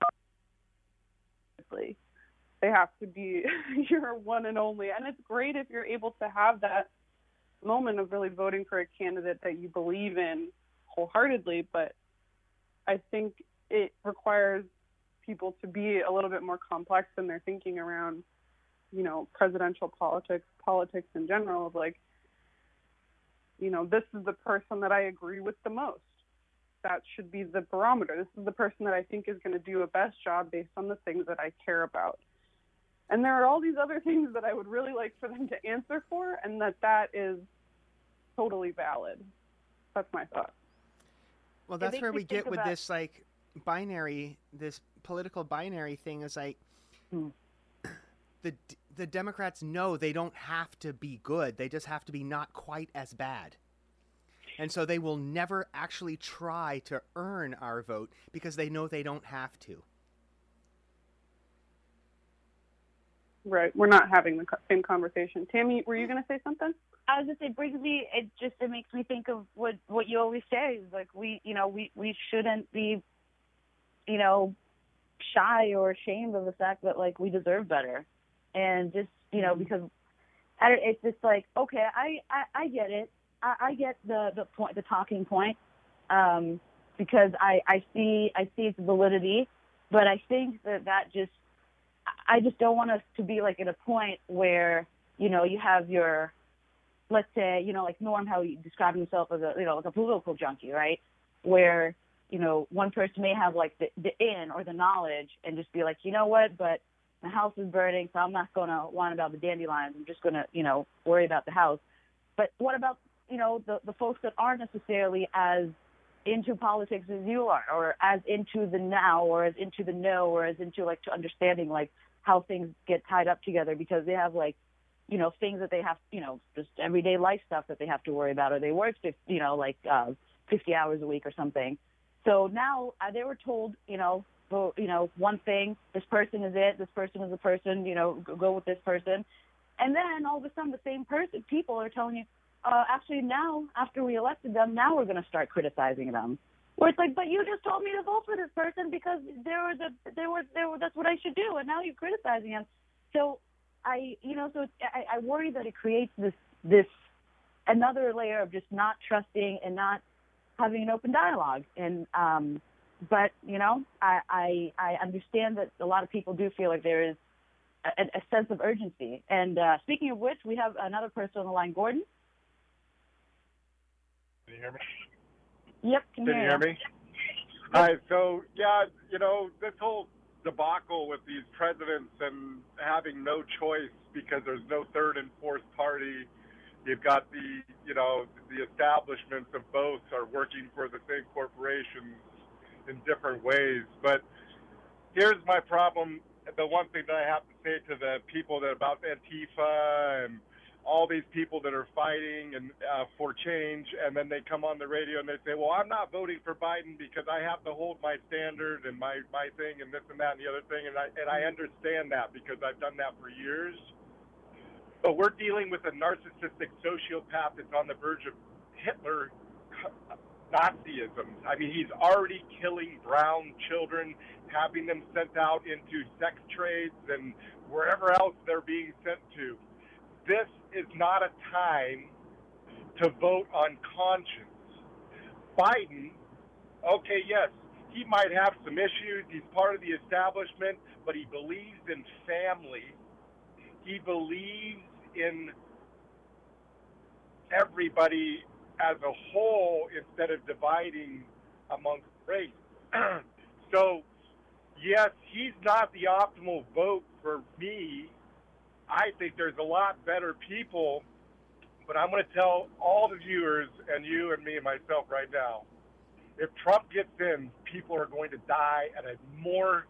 They have to be your one and only. And it's great if you're able to have that moment of really voting for a candidate that you believe in wholeheartedly. But I think it requires people to be a little bit more complex in their thinking around, you know, presidential politics, politics in general, of like, you know, this is the person that I agree with the most. That should be the barometer. This is the person that I think is going to do a best job based on the things that I care about. And there are all these other things that I would really like for them to answer for, and that that is totally valid. That's my thought. Well, that's where we get with about... this, like, binary, this political binary thing is like, hmm. the the Democrats know they don't have to be good. They just have to be not quite as bad. And so they will never actually try to earn our vote because they know they don't have to. Right. We're not having the same conversation. Tammy, were you going to say something? I was just saying, brings me, it just, it makes me think of what, what you always say. Like, we, you know, we, we shouldn't be, you know, shy or ashamed of the fact that, like, we deserve better. And just, you know, because I don't, it's just like, okay, I, I, I get it. I, I get the, the point, the talking point, um, because I, I see, I see its validity, but I think that that just, I just don't want us to be like at a point where, you know, you have your, let's say, you know, like Norm, how he described himself as a, you know, like a political junkie, right? Where, you know, one person may have like the, the in or the knowledge and just be like, you know what, but the house is burning, so I'm not going to whine about the dandelions. I'm just going to, you know, worry about the house. But what about, you know, the, the folks that aren't necessarily as into politics as you are, or as into the now, or as into the no, or as into like to understanding like how things get tied up together because they have like, you know, things that they have, you know, just everyday life stuff that they have to worry about, or they work, you know, like uh, fifty hours a week or something. So now uh, they were told, you know, go, you know, one thing, this person is it, this person is the person, you know, go, go with this person. And then all of a sudden the same person, people are telling you, uh, actually now, after we elected them, now we're going to start criticizing them. Where it's like, but you just told me to vote for this person because there was a there was there was, that's what I should do, and now you're criticizing him. So I, you know, so it's, I, I worry that it creates this this another layer of just not trusting and not having an open dialogue. And um, but you know, I, I I understand that a lot of people do feel like there is a, a sense of urgency. And uh, speaking of which, we have another person on the line, Gordon. Can you hear me? Yep, can, Can you hear me? Hi. So yeah, you know, this whole debacle with these presidents and having no choice because there's no third and fourth party. You've got the, you know, the establishments of both are working for the same corporations in different ways. But here's my problem. The one thing that I have to say to the people that about Antifa and all these people that are fighting and uh, for change, and then they come on the radio and they say, well, I'm not voting for Biden because I have to hold my standard and my, my thing and this and that and the other thing. And I, and I understand that because I've done that for years. But we're dealing with a narcissistic sociopath that's on the verge of Hitler Nazism. I mean, he's already killing brown children, having them sent out into sex trades and wherever else they're being sent to. This is not a time to vote on conscience. Biden, okay, yes, he might have some issues. He's part of the establishment, but he believes in family. He believes in everybody as a whole instead of dividing amongst race. So, yes, he's not the optimal vote for me. I think there's a lot better people, but I'm going to tell all the viewers and you and me and myself right now, if Trump gets in, people are going to die at a more,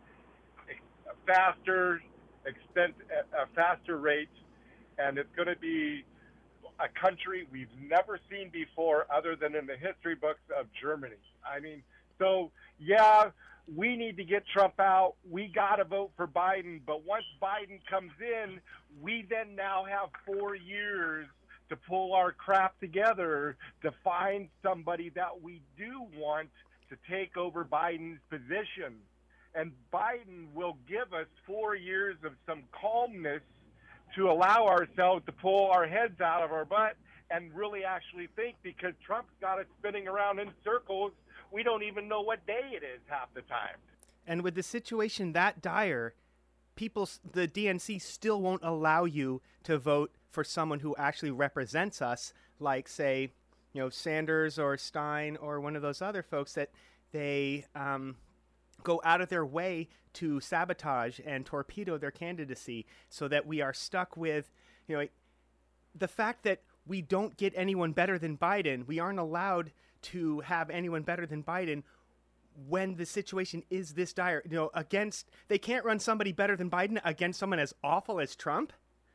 a faster, extent, a faster rate, and it's going to be a country we've never seen before other than in the history books of Germany. I mean, so, yeah, we need to get Trump out. We got to vote for Biden. But once Biden comes in, we then now have four years to pull our crap together to find somebody that we do want to take over Biden's position. And Biden will give us four years of some calmness to allow ourselves to pull our heads out of our butt and really actually think, because Trump's got us spinning around in circles. We don't even know what day it is half the time. And with the situation that dire, people, the D N C still won't allow you to vote for someone who actually represents us, like, say, you know, Sanders or Stein or one of those other folks that they um, go out of their way to sabotage and torpedo their candidacy, so that we are stuck with, you know, the fact that we don't get anyone better than Biden. We aren't allowed to have anyone better than Biden when the situation is this dire. You know, against, they can't run somebody better than Biden against someone as awful as Trump.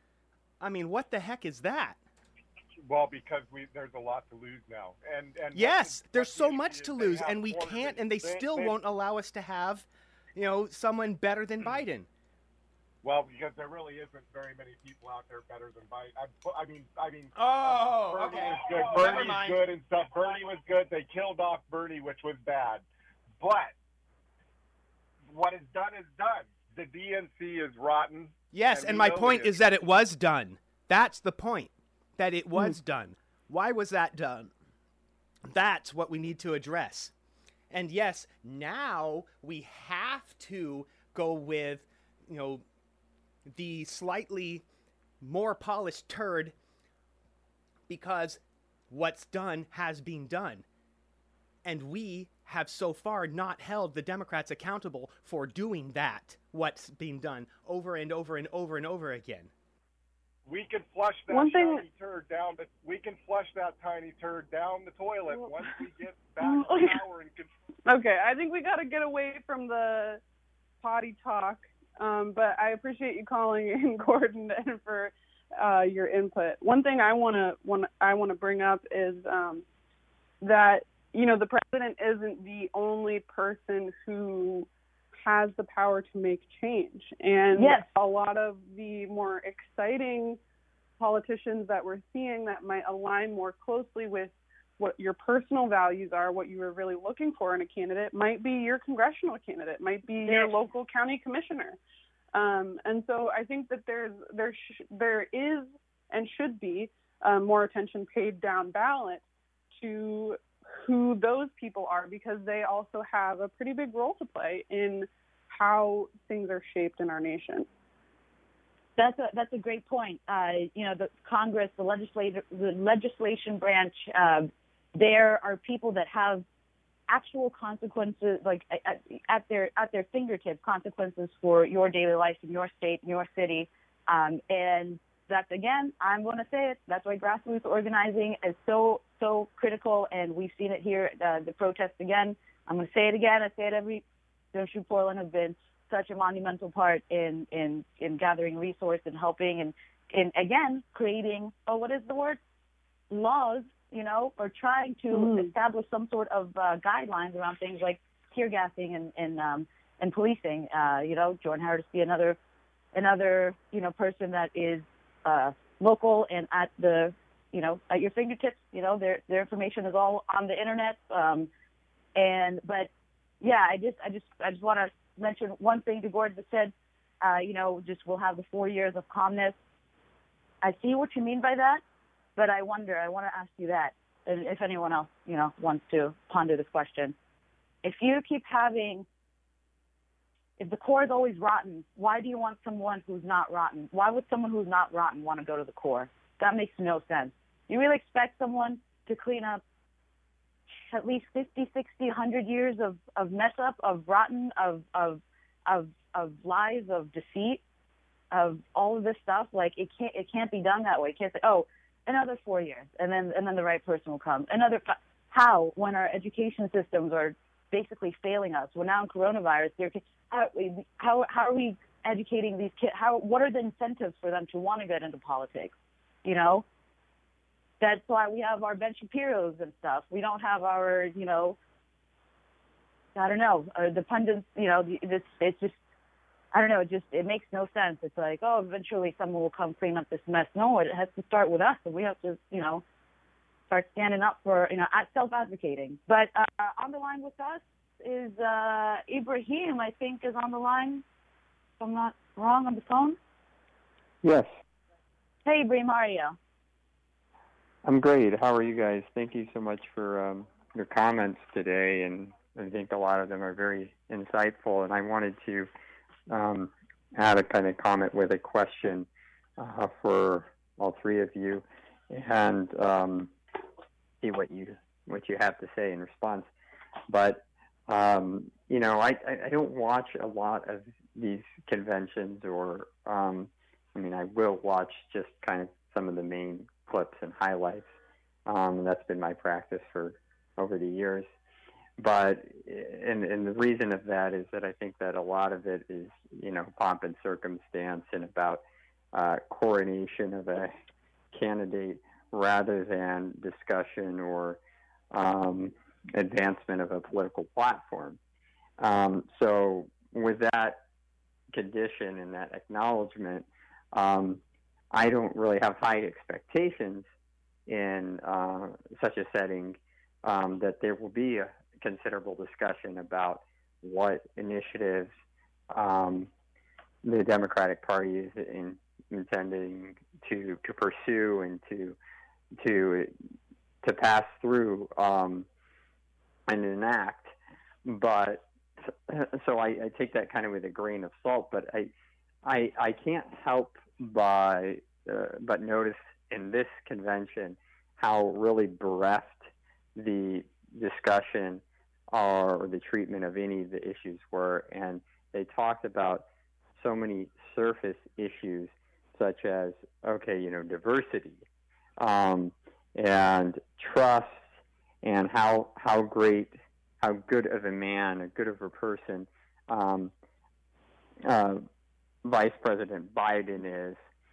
I mean, what the heck is that? Well, because we there's a lot to lose now, and and yes, what, there's what so the much to they lose, have and we more can't, than- and they, still they, won't allow us to have, you know, someone better than Biden. Well, because there really isn't very many people out there better than Biden. I, I mean, I mean. Oh, Bernie okay. was good. Oh, Bernie's never mind. good and stuff. Bernie was good. They killed off Bernie, which was bad. But what is done is done. The D N C is rotten. Yes, and and we my know point it is that it was done. That's the point, that it was Hmm. done. Why was that done? That's what we need to address. And yes, now we have to go with, you know, the slightly more polished turd, because what's done has been done. And we have so far not held the Democrats accountable for doing that, what's been done, over and over and over and over again. We can flush that One thing- tiny turd down. The, we can flush that tiny turd down the toilet once we get back Mm, to okay. power and control. Okay, I think we got to get away from the potty talk, um, but I appreciate you calling in, Gordon, and for uh, your input. One thing I want to want I want to bring up is um, that you know the president isn't the only person who has the power to make change, and Yes. a lot of the more exciting politicians that we're seeing that might align more closely with what your personal values are, what you were really looking for in a candidate, might be your congressional candidate, might be your local county commissioner. Um, and so I think that there's there sh- there is and should be uh, more attention paid down ballot to who those people are, because they also have a pretty big role to play in how things are shaped in our nation. That's a that's a great point. Uh, you know, the Congress, the legislative, the legislation branch, uh, there are people that have actual consequences, like at, at their at their fingertips, consequences for your daily life in your state, in your city, um, and that's, again, I'm going to say it. That's why grassroots organizing is so so critical, and we've seen it here. Uh, the protests again. I'm going to say it again. I say it every. Don't Shoot Portland have been such a monumental part in in in gathering resource and helping and in again creating. Oh, what is the word? Laws. You know, or trying to mm. establish some sort of uh, guidelines around things like tear gassing and and, um, and policing. Uh, you know, Jordan Hardesty, another another you know person that is uh, local and at the you know at your fingertips. You know, their their information is all on the internet. Um, and but yeah, I just I just I just want to mention one thing to Gordon that said. Uh, you know, just we'll have the four years of calmness. I see what you mean by that. But I wonder, I want to ask you that, and if anyone else, you know, wants to ponder this question. If you keep having, if the core is always rotten, why do you want someone who's not rotten? Why would someone who's not rotten want to go to the core? That makes no sense. You really expect someone to clean up at least fifty, sixty, one hundred years of, of mess up, of rotten, of, of, of, of lies, of deceit, of all of this stuff? Like, it can't, it can't be done that way. You can't say, oh, another four years, and then and then the right person will come. Another how when our education systems are basically failing us. We're now in coronavirus. They're, how how how are we educating these kids? How what are the incentives for them to want to get into politics? You know, that's why we have our Ben Shapiro's and stuff. We don't have our you know, I don't know, uh, the pundits. You know, it's it's just. I don't know, it just, it makes no sense. It's like, oh, eventually someone will come clean up this mess. No, it has to start with us, and we have to, you know, start standing up for, you know, self-advocating. But uh, on the line with us is uh, Ibrahim, I think, is on the line, if I'm not wrong, on the phone. Yes. Hey, Ibrahim, how are you? I'm great. How are you guys? Thank you so much for um, your comments today, and I think a lot of them are very insightful, and I wanted to Um, add a kind of comment with a question uh, for all three of you, and um, see what you what you have to say in response. But um, you know, I, I don't watch a lot of these conventions, or um, I mean, I will watch just kind of some of the main clips and highlights. Um, and that's been my practice for over the years. But, and, and the reason of that is that I think that a lot of it is, you know, pomp and circumstance and about uh, coronation of a candidate rather than discussion or um, advancement of a political platform. Um, so with that condition and that acknowledgement, um, I don't really have high expectations in uh, such a setting um, that there will be a considerable discussion about what initiatives um, the Democratic Party is in, intending to to pursue and to to to pass through um, and enact. But so I, I take that kind of with a grain of salt. But I I, I can't help by uh, but notice in this convention how really bereft the discussion or the treatment of any of the issues were, and they talked about so many surface issues such as, okay, you know, diversity um, and trust, and how how great, how good of a man, a good of a person um, uh, Vice President Biden is,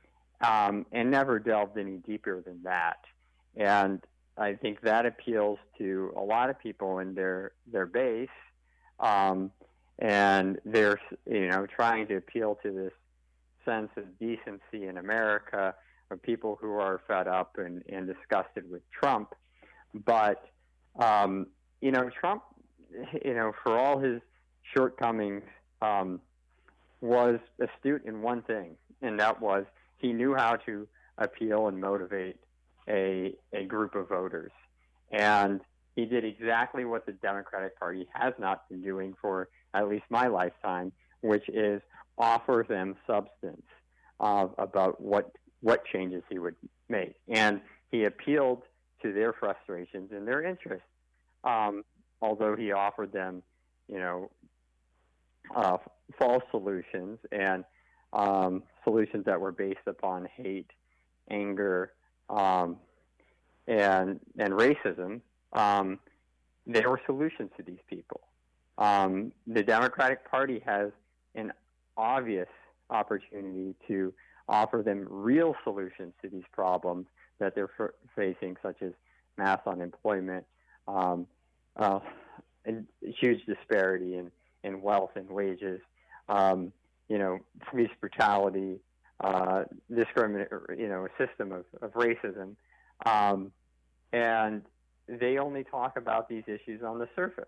um, and never delved any deeper than that. And I think that appeals to a lot of people in their their base, um, and they're you know trying to appeal to this sense of decency in America, of people who are fed up and, and disgusted with Trump. But, um, you know, Trump, you know, for all his shortcomings, um, was astute in one thing, and that was he knew how to appeal and motivate a, a group of voters. And he did exactly what the Democratic Party has not been doing for at least my lifetime, which is offer them substance uh, about what what changes he would make. And he appealed to their frustrations and their interests, um, although he offered them, you know, uh, false solutions and um, solutions that were based upon hate, anger, um, and and racism. Um, there were solutions to these people. Um, the Democratic Party has an obvious opportunity to offer them real solutions to these problems that they're f- facing, such as mass unemployment, um, uh, and huge disparity in, in wealth and wages, um, you know, police brutality, uh, discriminate, you know, a system of, of racism, um, and they only talk about these issues on the surface.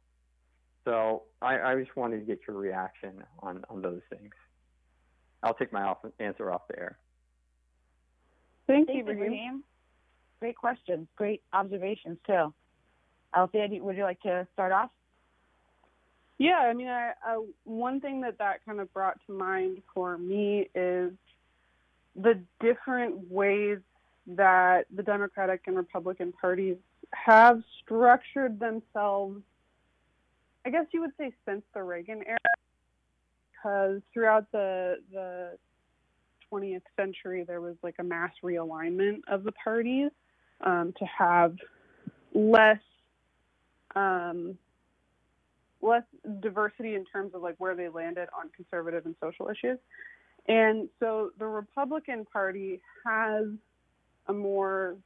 So I, I just wanted to get your reaction on, on those things. I'll take my off, answer off the air. Thank, Thank you, you, Raheem. Raheem. Great questions. Great observations, too. Althea, would you like to start off? Yeah, I mean, I, I, one thing that that kind of brought to mind for me is the different ways that the Democratic and Republican parties have structured themselves, I guess you would say since the Reagan era, because throughout the the twentieth century, there was like a mass realignment of the parties um, to have less um, less diversity in terms of like where they landed on conservative and social issues. And so the Republican Party has a more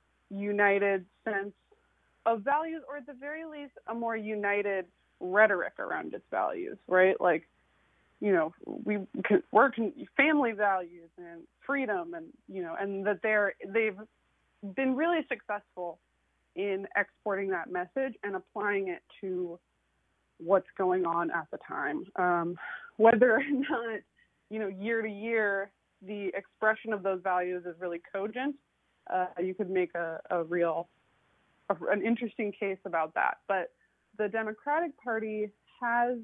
united sense of values, or at the very least, a more united rhetoric around its values, right? Like, you know, we can work in family values and freedom, and you know, and that they're they've been really successful in exporting that message and applying it to what's going on at the time. Um, whether or not, you know, year to year, the expression of those values is really cogent, uh, you could make a, a real, a, an interesting case about that. But the Democratic Party has,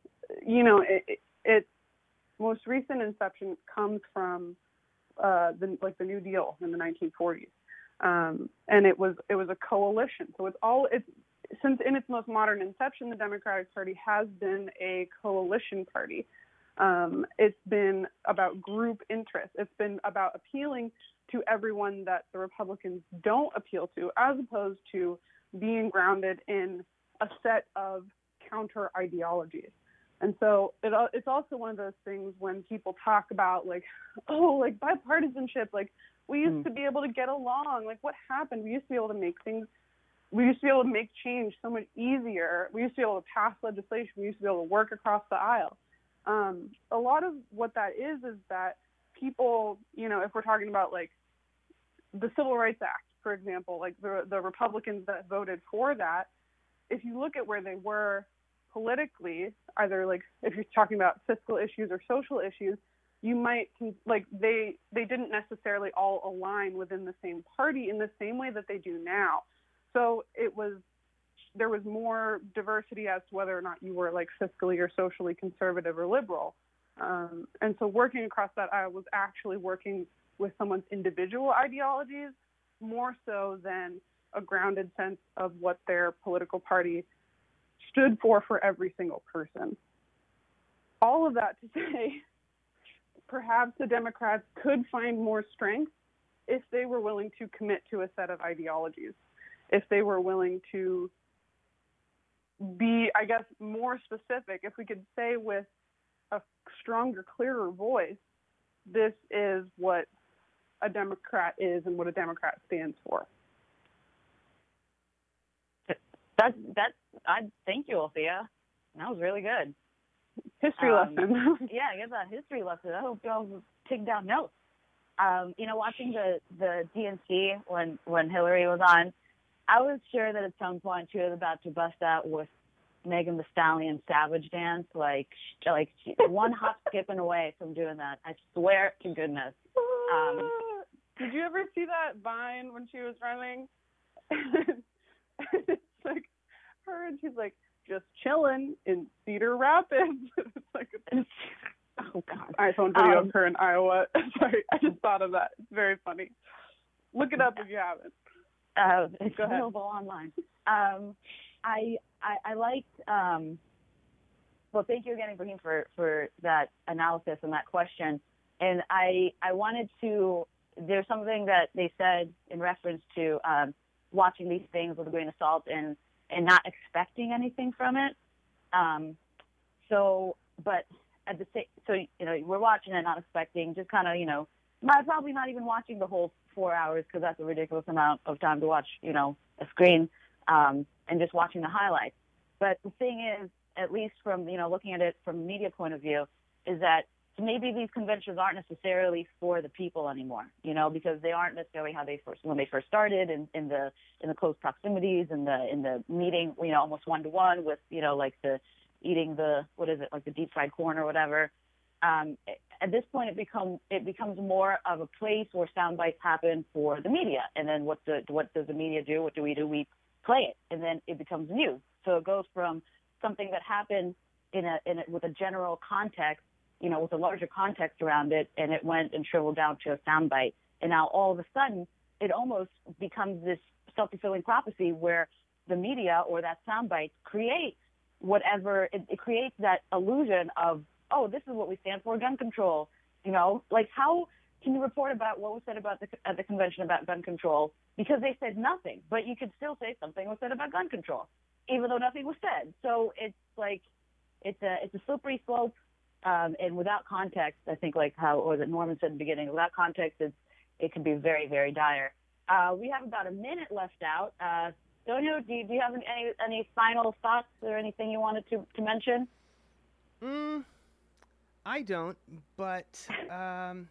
you know, it, it, its most recent inception comes from uh, the like the New Deal in the nineteen forties, um, and it was it was a coalition. So it's all it's since in its most modern inception, the Democratic Party has been a coalition party. Um, it's been about group interests. It's been about appealing to everyone that the Republicans don't appeal to, as opposed to being grounded in a set of counter ideologies. And so it, it's also one of those things when people talk about like, oh, like bipartisanship, like we used mm. to be able to get along. Like what happened? We used to be able to make things, we used to be able to make change so much easier. We used to be able to pass legislation. We used to be able to work across the aisle. Um, a lot of what that is, is that people, you know, if we're talking about like the Civil Rights Act, for example, like the, the Republicans that voted for that, if you look at where they were politically, either like if you're talking about fiscal issues or social issues, you might like they they didn't necessarily all align within the same party in the same way that they do now. So it was there was more diversity as to whether or not you were like fiscally or socially conservative or liberal. Um, and so working across that aisle was actually working with someone's individual ideologies more so than a grounded sense of what their political party stood for for every single person. All of that to say, perhaps the Democrats could find more strength if they were willing to commit to a set of ideologies, if they were willing to be, I guess, more specific, if we could say with a stronger, clearer voice, this is what a Democrat is and what a Democrat stands for. That's, that's, I thank you, Althea. That was really good. History um, lesson. yeah, I guess a history lesson. I hope y'all take down notes. Um, you know, watching the, the D N C when, when Hillary was on, I was sure that at some point she was about to bust out with Megan Thee Stallion Savage Dance, like like she, one hop skipping away from doing that. I swear to goodness. Um, Did you ever see that Vine when she was running? It's like her, and she's like just chilling in Cedar Rapids. It's like a oh God, iPhone video um, of her in Iowa. Sorry, I just thought of that. It's very funny. Look it up if you haven't. Uh, it's Go ahead. available online. Um, I, I I liked. Um, well, thank you again, Ibrahim, for for that analysis and that question. And I I wanted to. There's something that they said in reference to um, watching these things with a grain of salt and and not expecting anything from it. Um, so, but at the same, so you know, we're watching it, not expecting, just kind of, you know, not, probably not even watching the whole four hours because that's a ridiculous amount of time to watch, you know, a screen, um, and just watching the highlights. But the thing is, at least from, you know, looking at it from a media point of view, is that maybe these conventions aren't necessarily for the people anymore, you know, because they aren't necessarily how they first, when they first started in, in the, in the close proximities and the, in the meeting, you know, almost one to one with, you know, like the eating the, what is it, like the deep fried corn or whatever. Um, at this point, it become it becomes more of a place where sound bites happen for the media. And then what the, what does the media do? What do we do? We play it, and then it becomes news. So it goes from something that happened in a, in a, with a general context, you know, with a larger context around it, and it went and shriveled down to a soundbite. And now all of a sudden, it almost becomes this self-fulfilling prophecy where the media or that soundbite creates whatever, it, it creates that illusion of, oh, this is what we stand for, gun control. You know, like how can you report about what was said about the, at the convention about gun control? Because they said nothing, but you could still say something was said about gun control, even though nothing was said. So it's like, it's a, it's a slippery slope. Um, and without context, I think like how, or that Norman said in the beginning, without context, it's, it can be very, very dire. Uh, we have about a minute left out. Uh, Sonia, do you, do you have any, any final thoughts or anything you wanted to, to mention? Mm, I don't, but um,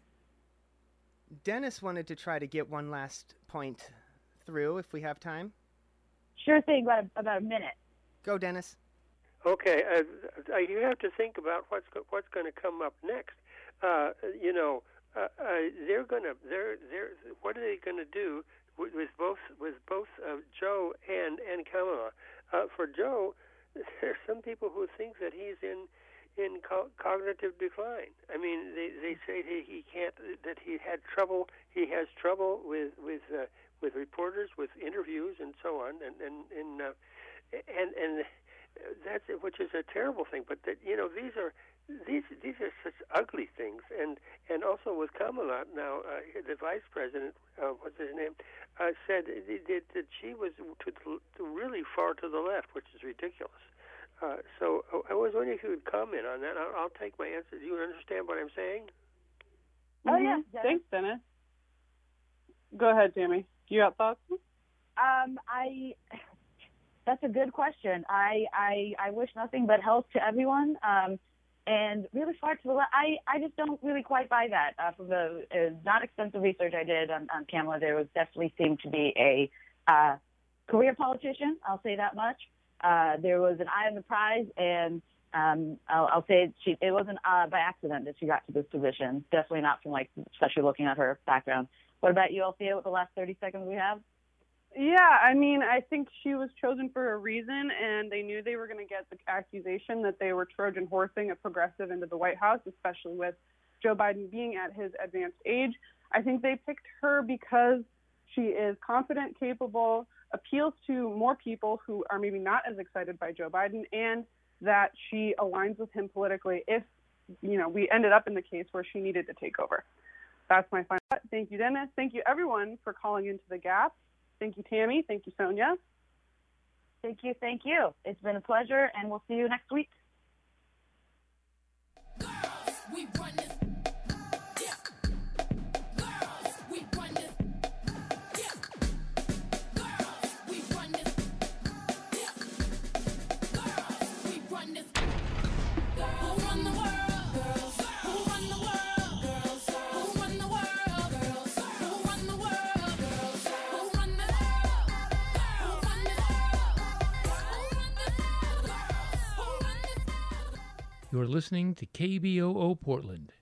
Dennis wanted to try to get one last point through if we have time. Sure thing, about a, about a minute. Go, Dennis. Okay, uh, you have to think about what's go- what's going to come up next. Uh, you know, uh, uh, they're going to they're they're what are they going to do with, with both with both uh, Joe and and Kamala? Uh, for Joe, there's some people who think that he's in in co- cognitive decline. I mean, they they say that he can't, that he had trouble. He has trouble with with uh, with reporters, with interviews, and so on, and and and uh, and. and That's which is a terrible thing, but that, you know, these are these these are such ugly things, and and also with Kamala now, uh, the vice president, uh, what's his name, uh, said that, that she was to, to really far to the left, which is ridiculous. Uh, so I was wondering if you would comment on that. I'll, I'll take my answer. Do you understand what I'm saying? Oh yeah, mm-hmm. Thanks, Dennis. Go ahead, Tammy. You got thoughts? Um, I. That's a good question. I, I I wish nothing but health to everyone. Um, and really far to the left, I, I just don't really quite buy that. Uh, from the uh, not extensive research I did on, on Kamala, there was definitely seemed to be a uh, career politician. I'll say that much. Uh, there was an eye on the prize, and um, I'll, I'll say she, it wasn't uh, by accident that she got to this position. Definitely not from, like, especially looking at her background. What about you, Althea, with the last thirty seconds we have? Yeah, I mean, I think she was chosen for a reason, and they knew they were going to get the accusation that they were Trojan horsing a progressive into the White House, especially with Joe Biden being at his advanced age. I think they picked her because she is confident, capable, appeals to more people who are maybe not as excited by Joe Biden, and that she aligns with him politically if, you know, we ended up in the case where she needed to take over. That's my final thought. Thank you, Dennis. Thank you, everyone, for calling into The Gap. Thank you, Tammy. Thank you, Sonia. Thank you. Thank you. It's been a pleasure, and we'll see you next week. Girls, we run this. Yeah. Girls, we run this. Yeah. Girls, we run this. Yeah. Girls, we run this. Who run the world? Girls. Who run the world? Girls. Who run the world? Girls. Who run the world? Girls. Who run the world? You're listening to K B O O Portland.